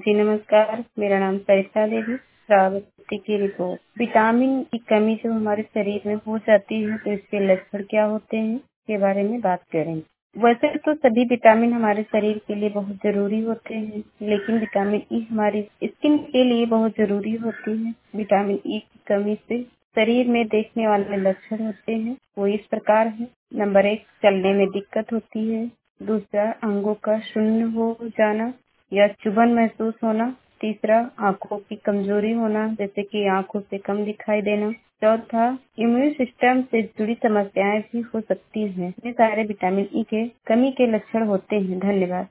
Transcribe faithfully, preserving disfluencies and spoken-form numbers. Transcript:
जी नमस्कार, मेरा नाम सरिता देवी, श्रावस्ती की रिपोर्ट। विटामिन की कमी जब हमारे शरीर में हो जाती है तो इसके लक्षण क्या होते हैं के बारे में बात करें। वैसे तो सभी विटामिन हमारे शरीर के लिए बहुत जरूरी होते हैं, लेकिन विटामिन ई हमारी स्किन के लिए बहुत जरूरी होती है। विटामिन ई की कमी से शरीर में देखने वाले लक्षण होते हैं वो इस प्रकार है। नंबर एक, चलने में दिक्कत होती है। दूसरा, अंगों का शून्य हो जाना या चुभन महसूस होना। तीसरा, आंखों की कमजोरी होना, जैसे कि आंखों से कम दिखाई देना। चौथा, इम्यून सिस्टम से जुड़ी समस्याएं भी हो सकती हैं। ये सारे विटामिन ई के कमी के लक्षण होते हैं। धन्यवाद।